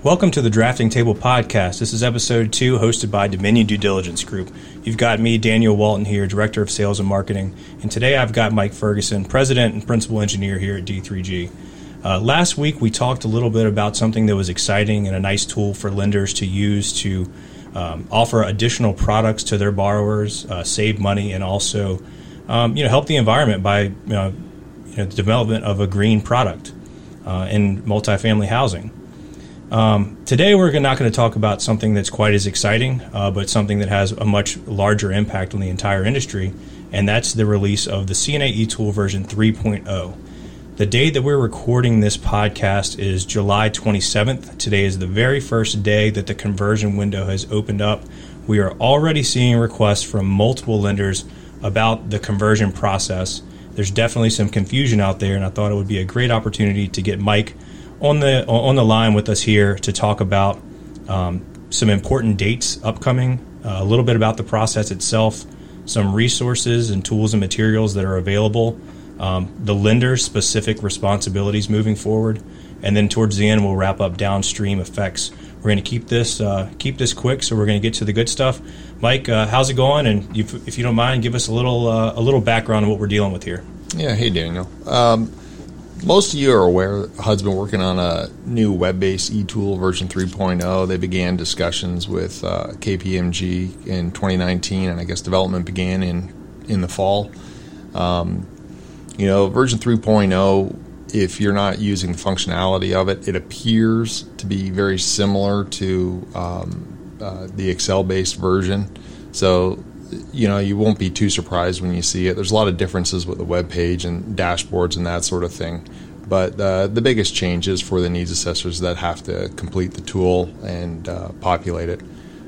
Welcome to the Drafting Table Podcast. This is episode 2, hosted by Dominion Due Diligence Group. You've got me, Daniel Walton, here, Director of Sales and Marketing. And today I've got Mike Ferguson, President and Principal Engineer here at D3G. Last week we talked a little bit about something that was exciting and a nice tool for lenders to use to offer additional products to their borrowers, save money, and also help the environment by the development of a green product in multifamily housing. Today we're not going to talk about something that's quite as exciting, but something that has a much larger impact on the entire industry, and that's the release of the CNA eTool version 3.0. The date that we're recording this podcast is July 27th. Today is the very first day that the conversion window has opened up. We are already seeing requests from multiple lenders about the conversion process. There's definitely some confusion out there, and I thought it would be a great opportunity to get Mike on the line with us here to talk about some important dates upcoming, a little bit about the process itself, some resources and tools and materials that are available, the lender's specific responsibilities moving forward, and then towards the end we'll wrap up downstream effects. We're going to keep this quick, so we're going to get to the good stuff. Mike, how's it going? And if you don't mind, give us a little background on what we're dealing with here. Yeah, hey Daniel. Most of you are aware HUD's been working on a new web-based eTool version 3.0. They began discussions with KPMG in 2019, and I guess development began in the fall. Version 3.0, if you're not using the functionality of it, it appears to be very similar to the Excel-based version. So, you won't be too surprised when you see it. There's a lot of differences with the web page and dashboards and that sort of thing. But the biggest change is for the needs assessors that have to complete the tool and populate it.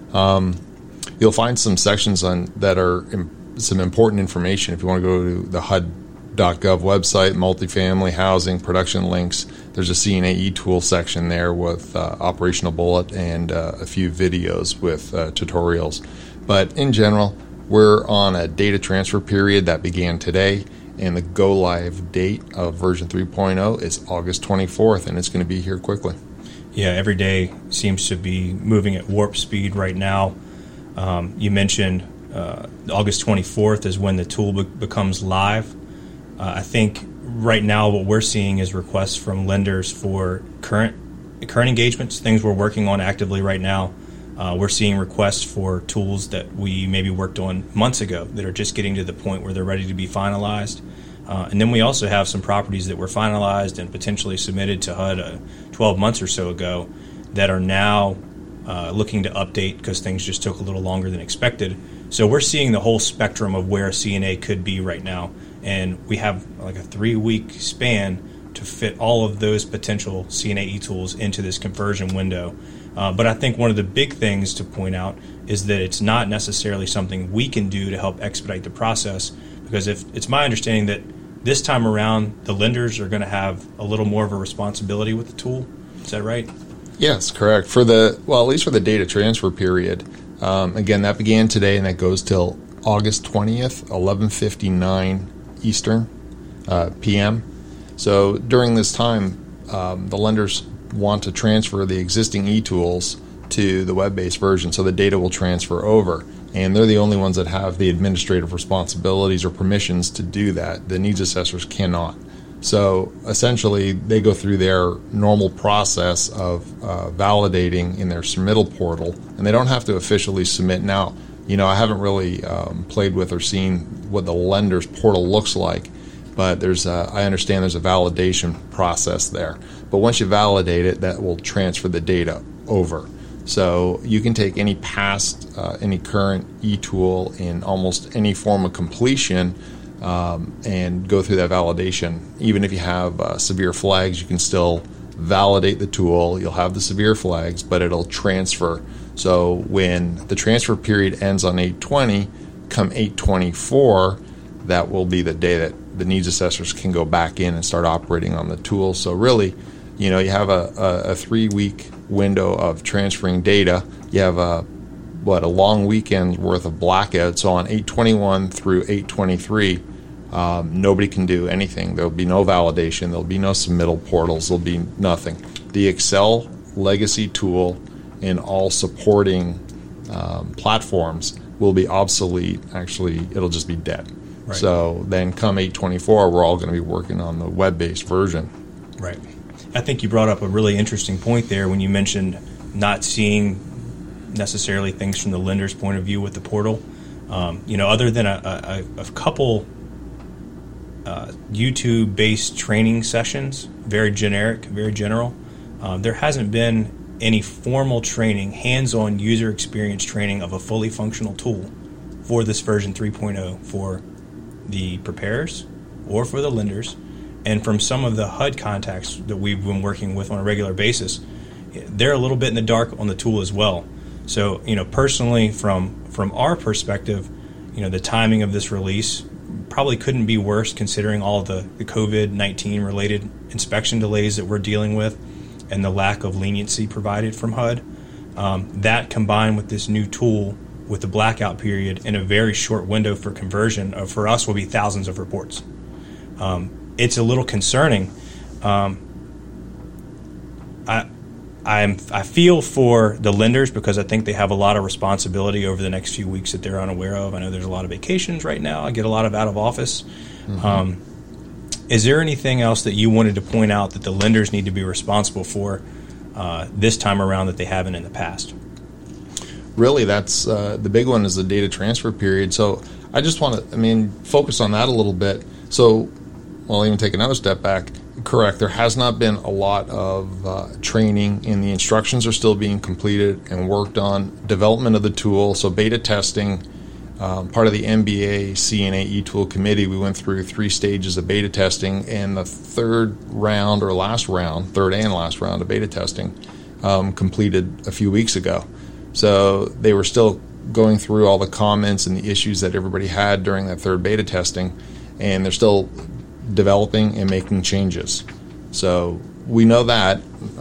You'll find some sections that are some important information. If you want to go to the HUD.gov website, multifamily housing, production links, there's a CNA eTool section there with operational bullet and a few videos with tutorials. But in general, we're on a data transfer period that began today, and the go-live date of version 3.0 is August 24th, and it's going to be here quickly. Yeah, every day seems to be moving at warp speed right now. You mentioned August 24th is when the tool becomes live. I think right now what we're seeing is requests from lenders for current engagements, things we're working on actively right now. We're seeing requests for tools that we maybe worked on months ago that are just getting to the point where they're ready to be finalized. And then we also have some properties that were finalized and potentially submitted to HUD 12 months or so ago that are now looking to update because things just took a little longer than expected. So we're seeing the whole spectrum of where CNA could be right now. And we have like a 3-week span to fit all of those potential CNA eTools into this conversion window. But I think one of the big things to point out is that it's not necessarily something we can do to help expedite the process, because if it's my understanding that this time around the lenders are going to have a little more of a responsibility with the tool. Is that right? Yes, correct. At least for the data transfer period. Again, that began today and that goes till August 20th, 11:59 Eastern p.m. So during this time, the lenders want to transfer the existing eTools to the web-based version, so the data will transfer over. And they're the only ones that have the administrative responsibilities or permissions to do that. The needs assessors cannot. So essentially, they go through their normal process of validating in their submittal portal, and they don't have to officially submit. Now, I haven't really played with or seen what the lender's portal looks like, but I understand there's a validation process there. But once you validate it, that will transfer the data over. So you can take any any current eTool in almost any form of completion and go through that validation. Even if you have severe flags, you can still validate the tool. You'll have the severe flags, but it'll transfer. So when the transfer period ends on 8/20, come 8/24, that will be the day that the needs assessors can go back in and start operating on the tool. So really, you have a 3-week window of transferring data. You have a long weekend worth of blackout. So on 8/21 through 8/23, nobody can do anything. There'll be no validation. There'll be no submittal portals. There'll be nothing. The Excel legacy tool in all supporting platforms will be obsolete. Actually, it'll just be dead. Right. So then come 824, we're all going to be working on the web-based version. Right. I think you brought up a really interesting point there when you mentioned not seeing necessarily things from the lender's point of view with the portal. Other than a couple YouTube-based training sessions, very generic, very general, there hasn't been any formal training, hands-on user experience training of a fully functional tool for this version 3.0 for the preparers or for the lenders. And from some of the HUD contacts that we've been working with on a regular basis, they're a little bit in the dark on the tool as well. So, personally, from our perspective, the timing of this release probably couldn't be worse considering all of the COVID-19 related inspection delays that we're dealing with and the lack of leniency provided from HUD. That combined with this new tool with the blackout period in a very short window for conversion, for us will be thousands of reports. It's a little concerning. I feel for the lenders because I think they have a lot of responsibility over the next few weeks that they're unaware of. I know there's a lot of vacations right now. I get a lot of out of office. Mm-hmm. Is there anything else that you wanted to point out that the lenders need to be responsible for this time around that they haven't in the past? Really, that's the big one is the data transfer period. So I just want to, focus on that a little bit. So I'll even take another step back. Correct. There has not been a lot of training, and the instructions are still being completed and worked on. Development of the tool, so beta testing. Part of the MBA CNA eTool committee, we went through 3 stages of beta testing, and the third and last round of beta testing completed a few weeks ago. So they were still going through all the comments and the issues that everybody had during that third beta testing, and they're still developing and making changes. So we know that.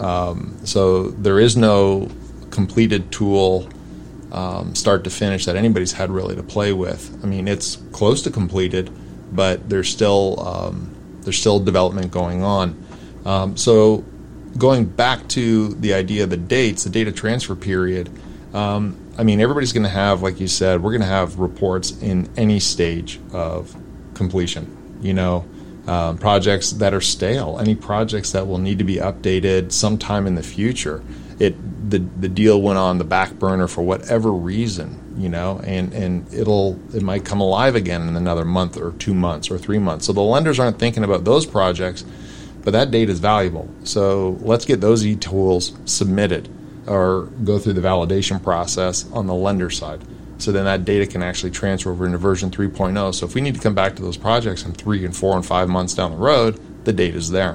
So there is no completed tool start to finish that anybody's had really to play with. It's close to completed, but there's still development going on. So going back to the idea of the dates, the data transfer period, everybody's going to have, like you said, we're going to have reports in any stage of completion. Projects that are stale, any projects that will need to be updated sometime in the future. The deal went on the back burner for whatever reason, and it might come alive again in another month or 2 months or 3 months. So the lenders aren't thinking about those projects, but that data is valuable. So let's get those e-tools submitted or go through the validation process on the lender side. So then that data can actually transfer over into version 3.0. So if we need to come back to those projects in 3 and 4 and 5 months down the road, the data's there.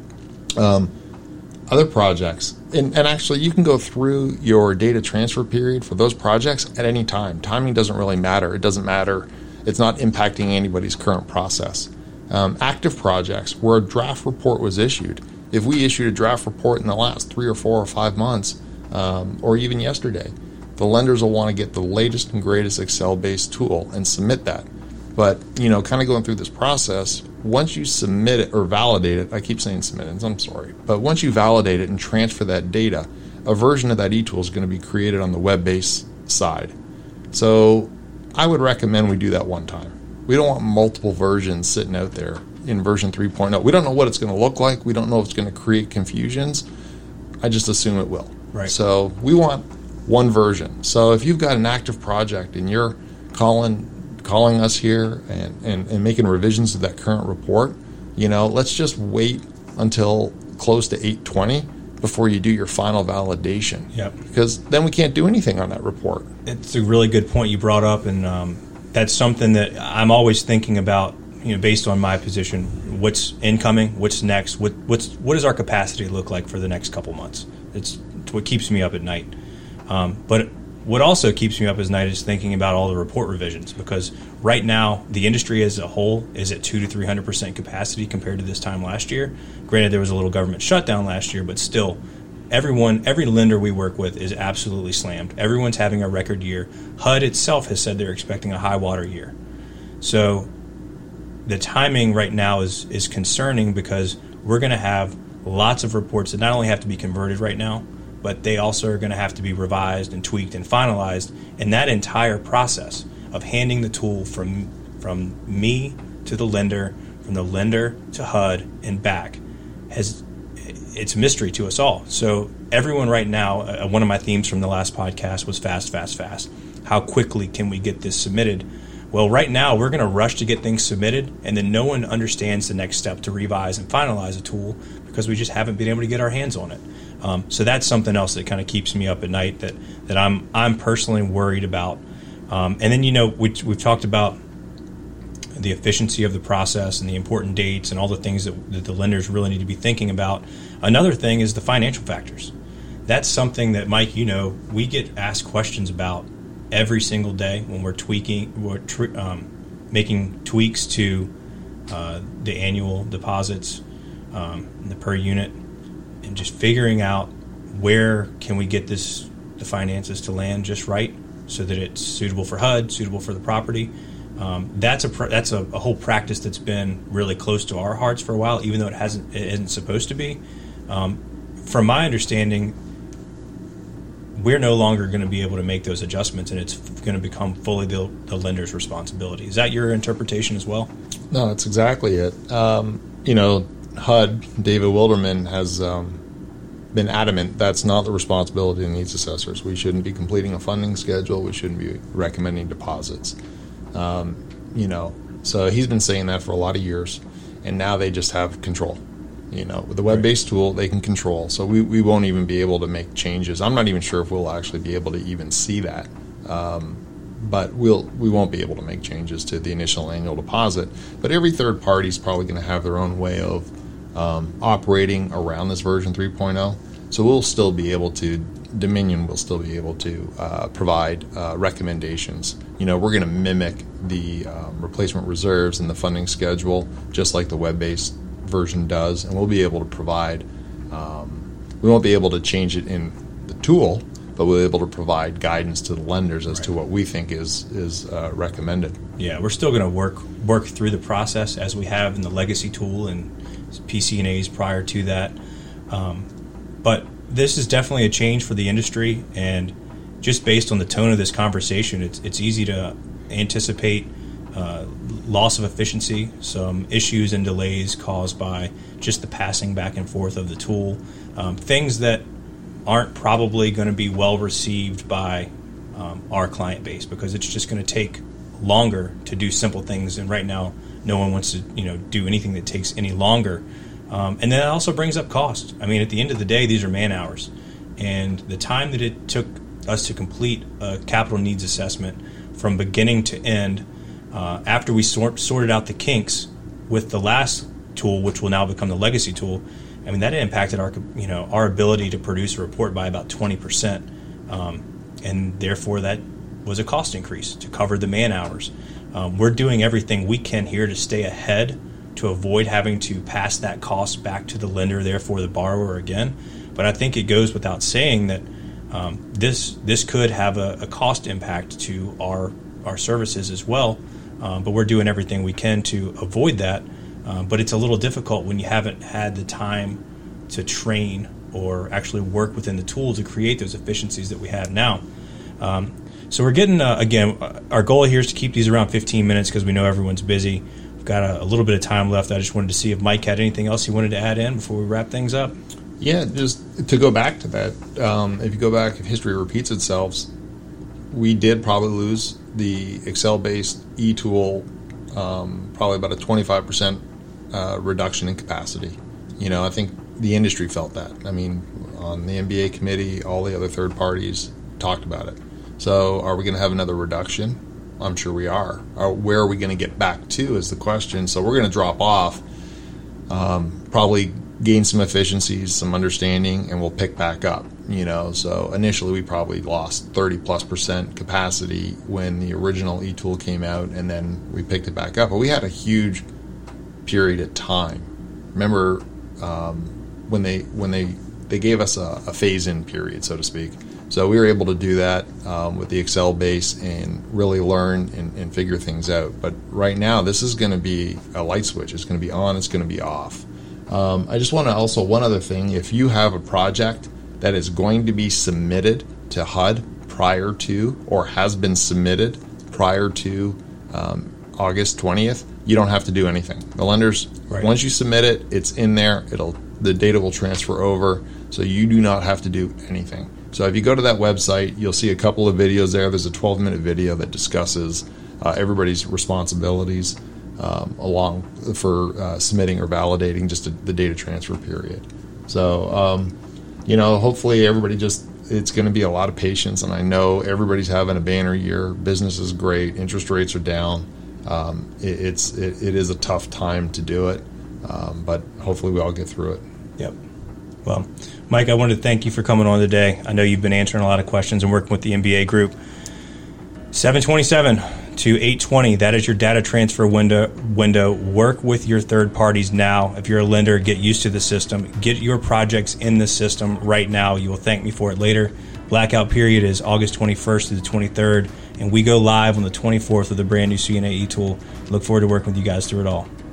Other projects, and actually you can go through your data transfer period for those projects at any time. Timing doesn't really matter. It doesn't matter. It's not impacting anybody's current process. Active projects where a draft report was issued. If we issued a draft report in the last 3 or 4 or 5 months, or even yesterday, the lenders will want to get the latest and greatest Excel-based tool and submit that. But, kind of going through this process, once you submit it or validate it, I keep saying submit it, I'm sorry, but once you validate it and transfer that data, a version of that e-tool is going to be created on the web-based side. So I would recommend we do that one time. We don't want multiple versions sitting out there in version 3.0. We don't know what it's going to look like. We don't know if it's going to create confusions. I just assume it will. Right. So we want one version. So if you've got an active project and you're calling us here and making revisions to that current report, let's just wait until close to 820 before you do your final validation. Yep. Because then we can't do anything on that report. It's a really good point you brought up, and that's something that I'm always thinking about, based on my position, what's incoming, what's next, what does our capacity look like for the next couple months? It's what keeps me up at night. But what also keeps me up at night is thinking about all the report revisions, because right now the industry as a whole is at 200 to 300% capacity compared to this time last year. Granted, there was a little government shutdown last year, but still, every lender we work with is absolutely slammed. Everyone's having a record year. HUD itself has said they're expecting a high water year. So the timing right now is concerning, because we're going to have lots of reports that not only have to be converted right now, but they also are going to have to be revised and tweaked and finalized. And that entire process of handing the tool from me to the lender, from the lender to HUD and back, it's a mystery to us all. So everyone right now, one of my themes from the last podcast was fast, fast, fast. How quickly can we get this submitted? Well, right now we're going to rush to get things submitted, and then no one understands the next step to revise and finalize a tool because we just haven't been able to get our hands on it. So that's something else that kind of keeps me up at night that I'm personally worried about. And then, we've talked about the efficiency of the process and the important dates and all the things that the lenders really need to be thinking about. Another thing is the financial factors. That's something that, Mike, we get asked questions about every single day when we're making tweaks to the annual deposits, the per unit, and just figuring out where can we get the finances to land just right so that it's suitable for HUD, suitable for the property. That's a whole practice that's been really close to our hearts for a while, even though it isn't supposed to be. From my understanding, we're no longer going to be able to make those adjustments, and it's going to become fully the lender's responsibility. Is that your interpretation as well? No, that's exactly it. HUD, David Wilderman, has been adamant that's not the responsibility of needs assessors. We shouldn't be completing a funding schedule. We shouldn't be recommending deposits. So he's been saying that for a lot of years, and now they just have control. With the web-based tool, they can control. So we won't even be able to make changes. I'm not even sure if we'll actually be able to even see that. But we won't be able to make changes to the initial annual deposit. But every third party is probably going to have their own way of operating around this version 3.0. So we'll still be able to, Dominion will still be able to provide recommendations. We're going to mimic the replacement reserves and the funding schedule just like the web-based version does, and we'll be able to provide, we won't be able to change it in the tool, but we'll be able to provide guidance to the lenders as to what we think is recommended. Yeah, we're still going to work through the process as we have in the legacy tool and PCNAs prior to that. But this is definitely a change for the industry, and just based on the tone of this conversation, it's easy to anticipate loss of efficiency, some issues and delays caused by just the passing back and forth of the tool, things that aren't probably going to be well received by our client base because it's just going to take longer to do simple things, and right now no one wants to do anything that takes any longer. And then it also brings up cost. I mean, at the end of the day, these are man hours, and the time that it took us to complete a capital needs assessment from beginning to end, after we sorted out the kinks with the last tool, which will now become the legacy tool, I mean, that impacted our ability to produce a report by about 20%, and therefore that was a cost increase to cover the man hours. We're doing everything we can here to stay ahead to avoid having to pass that cost back to the lender, therefore the borrower again. But I think it goes without saying that this could have a cost impact to our services as well. But we're doing everything we can to avoid that. But it's a little difficult when you haven't had the time to train or actually work within the tool to create those efficiencies that we have now. So we're getting, again, our goal here is to keep these around 15 minutes because we know everyone's busy. We've got a little bit of time left. I just wanted to see if Mike had anything else he wanted to add in before we wrap things up. Yeah, just to go back to that, if you go back, if history repeats itself, we did probably lose the Excel-based e-tool, probably about a 25% reduction in capacity. I think the industry felt that. I mean, on the MBA committee, all the other third parties talked about it. So are we going to have another reduction? I'm sure we are. Where are we going to get back to is the question. So we're going to drop off, probably gain some efficiencies, some understanding, and we'll pick back up. So initially we probably lost 30+% capacity when the original e-tool came out, and then we picked it back up. But we had a huge period of time. Remember when they gave us a phase-in period, so to speak. So we were able to do that with the Excel base and really learn and figure things out. But right now, this is going to be a light switch. It's going to be on. It's going to be off. I just want to also, one other thing, if you have a project that is going to be submitted to HUD prior to, or has been submitted prior to August 20th, you don't have to do anything. The lenders, once you submit it, it's in there. The data will transfer over, so you do not have to do anything. So if you go to that website, you'll see a couple of videos there. There's a 12-minute video that discusses everybody's responsibilities along for submitting or validating just the data transfer period. So, hopefully everybody it's going to be a lot of patience, and I know everybody's having a banner year. Business is great. Interest rates are down. It is a tough time to do it, but hopefully we all get through it. Yep. Well, Mike, I wanted to thank you for coming on today. I know you've been answering a lot of questions and working with the MBA group. 727 to 820, that is your data transfer window. Work with your third parties now. If you're a lender, get used to the system. Get your projects in the system right now. You will thank me for it later. Blackout period is August 21st to the 23rd, and we go live on the 24th with a brand new CNA e-tool. Look forward to working with you guys through it all.